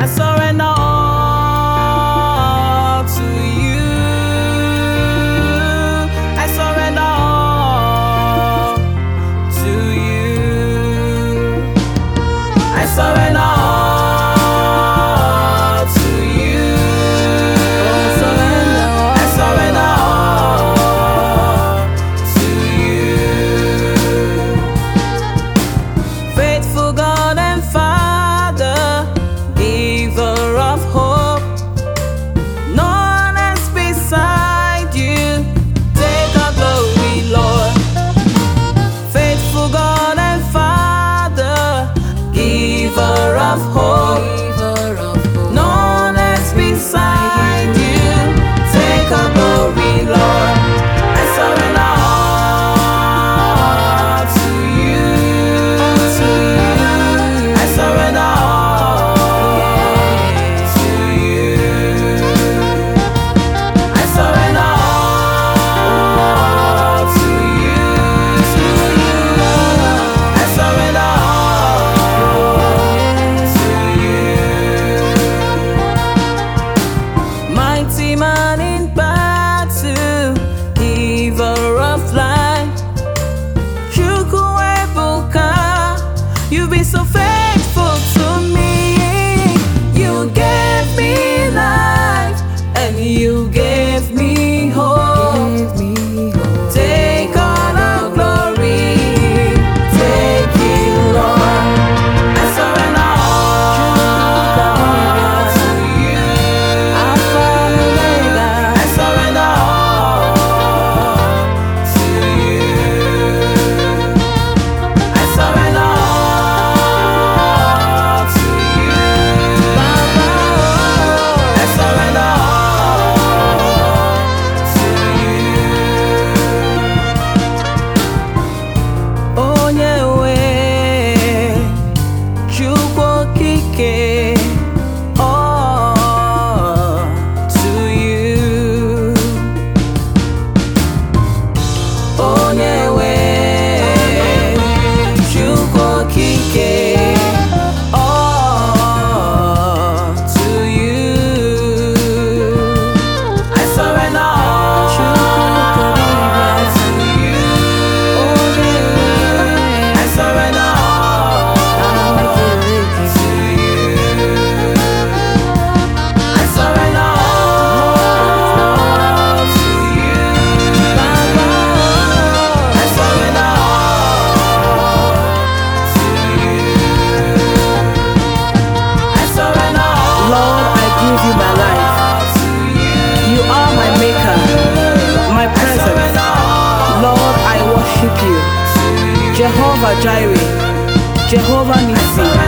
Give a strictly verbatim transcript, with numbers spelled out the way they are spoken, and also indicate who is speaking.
Speaker 1: I surrender all to you. I surrender all to you. I surrender all to you. I surrender all to you. Faithful God and Father, giver of hope, no one else beside you. Take our glory, Lord. Faithful God and Father, giver of hope, no one else beside you. Take our glory, Lord. I surrender all to you. I surrender all to you. I surrender all to you. I surrender all to you. Mighty man in battle, giver of life, Chukwuebuka, you've been so faithful to me. You gave me life and you gave me hope. Take all the glory, take it, Lord. I surrender all to you. I surrender all to you. I surrender all to you. I surrender all to you. Onyewe, Chukwu okike, all to you. Onyewe, Chukwu okike, all to you. I surrender all to you. I surrender all to you. I surrender all to you. I surrender all to you. I surrender all.
Speaker 2: Lord, I give you my life.
Speaker 1: to you.
Speaker 2: You are my maker, my presence. Lord, I worship you. Jehovah Jireh, Jehovah Nissi,